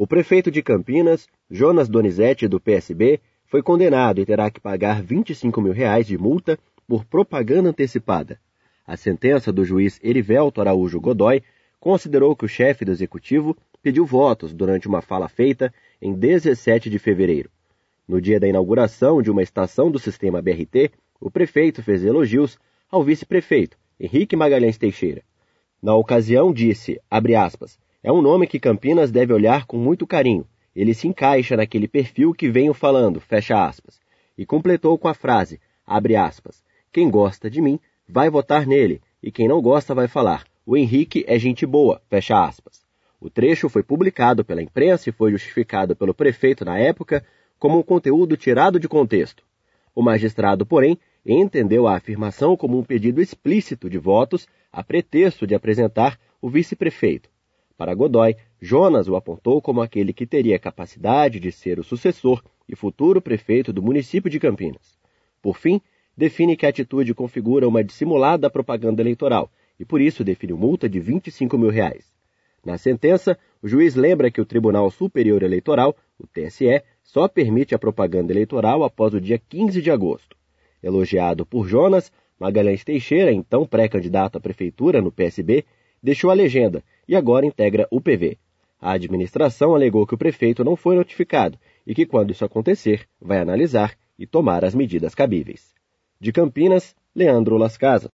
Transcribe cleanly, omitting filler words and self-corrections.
O prefeito de Campinas, Jonas Donizete, do PSB, foi condenado e terá que pagar R$ 25 mil de multa por propaganda antecipada. A sentença do juiz Erivelto Araújo Godoy considerou que o chefe do executivo pediu votos durante uma fala feita em 17 de fevereiro. No dia da inauguração de uma estação do sistema BRT, o prefeito fez elogios ao vice-prefeito, Henrique Magalhães Teixeira. Na ocasião disse, abre aspas, é um nome que Campinas deve olhar com muito carinho. Ele se encaixa naquele perfil que venho falando, fecha aspas. E completou com a frase, abre aspas, quem gosta de mim vai votar nele, e quem não gosta vai falar, o Henrique é gente boa, fecha aspas. O trecho foi publicado pela imprensa e foi justificado pelo prefeito na época como um conteúdo tirado de contexto. O magistrado, porém, entendeu a afirmação como um pedido explícito de votos a pretexto de apresentar o vice-prefeito. Para Godoy, Jonas o apontou como aquele que teria capacidade de ser o sucessor e futuro prefeito do município de Campinas. Por fim, define que a atitude configura uma dissimulada propaganda eleitoral e, por isso, define multa de R$ 25 mil. Na sentença, o juiz lembra que o Tribunal Superior Eleitoral, o TSE, só permite a propaganda eleitoral após o dia 15 de agosto. Elogiado por Jonas, Magalhães Teixeira, então pré-candidato à prefeitura no PSB, deixou a legenda e agora integra o PV. A administração alegou que o prefeito não foi notificado e que, quando isso acontecer, vai analisar e tomar as medidas cabíveis. De Campinas, Leandro Las Casas.